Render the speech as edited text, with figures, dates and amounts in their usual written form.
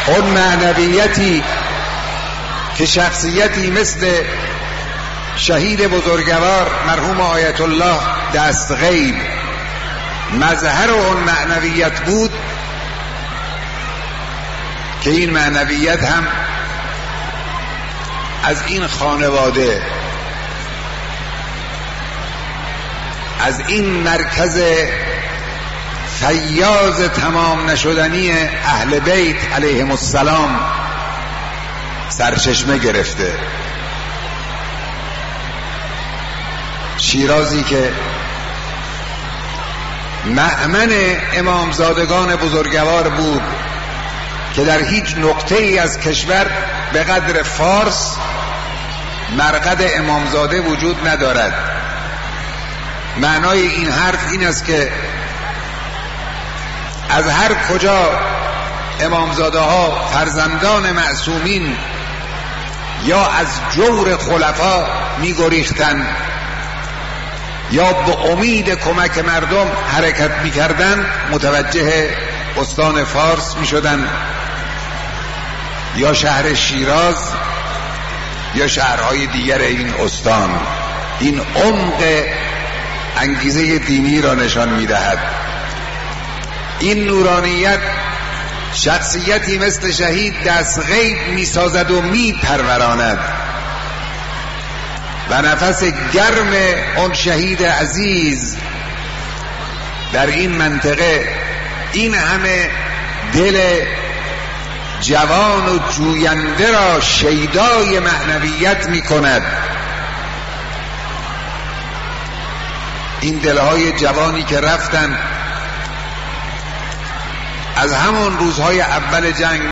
اون معنویتی که شخصیتی مثل شهید بزرگوار مرحوم آیت الله دستغیب مظهر اون معنویت بود، که این معنویت هم از این خانواده، از این مرکز فیاض تمام نشدنی اهل بیت علیهم السلام سرچشمه گرفته. شیرازی که مأمن امامزادگان بزرگوار بود که در هیچ نقطه ای از کشور به قدر فارس مرقد امامزاده وجود ندارد. معنای این حرف این است که از هر کجا امامزاده ها فرزندان معصومین یا از جور خلفا می گریختن یا به امید کمک مردم حرکت می کردن، متوجه استان فارس می شدن یا شهر شیراز یا شهرهای دیگر این استان. این عمق انگیزه دینی را نشان می دهد. این نورانیت شخصیتی مثل شهید دستغیب می سازد و می پروراند و نفس گرم اون شهید عزیز در این منطقه این همه دل جوان و جوینده را شیدای معنویت می کند. این دلهای جوانی که رفتن از همون روزهای اول جنگ